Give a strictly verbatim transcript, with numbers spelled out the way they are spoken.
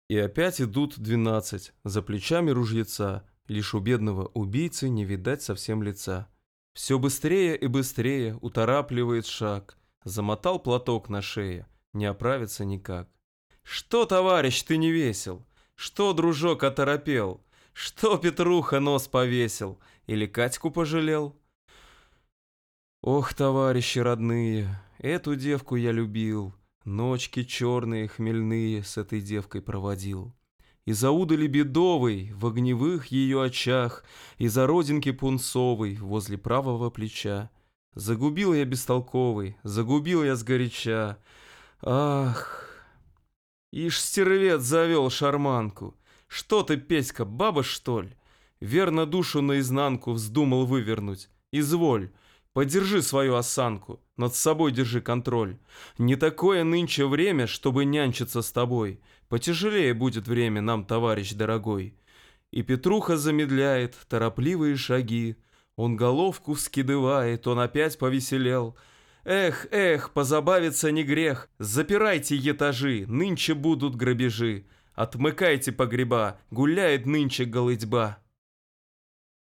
И опять идут двенадцать, за плечами ружьеца, лишь у бедного убийцы не видать совсем лица. Все быстрее и быстрее уторапливает шаг, замотал платок на шее, не оправится никак. Что, товарищ, ты не весел? Что, дружок, оторопел? Что, Петруха, нос повесил? Или Катьку пожалел? Ох, товарищи родные, эту девку я любил, ночки черные, хмельные с этой девкой проводил. Из-за удали бедовой в огневых ее очах, из-за родинки пунцовой возле правого плеча. Загубил я бестолковый, загубил я сгоряча. Ах, ишь стервец завел шарманку. Что ты, Петька, баба, что ли? Верно, душу наизнанку вздумал вывернуть. Изволь, подержи свою осанку, над собой держи контроль. Не такое нынче время, чтобы нянчиться с тобой. Потяжелее будет время нам, товарищ дорогой. И Петруха замедляет торопливые шаги. Он головку вскидывает, он опять повеселел. Эх, эх, позабавиться не грех. Запирайте этажи, нынче будут грабежи. Отмыкайте погреба, гуляет нынче голытьба.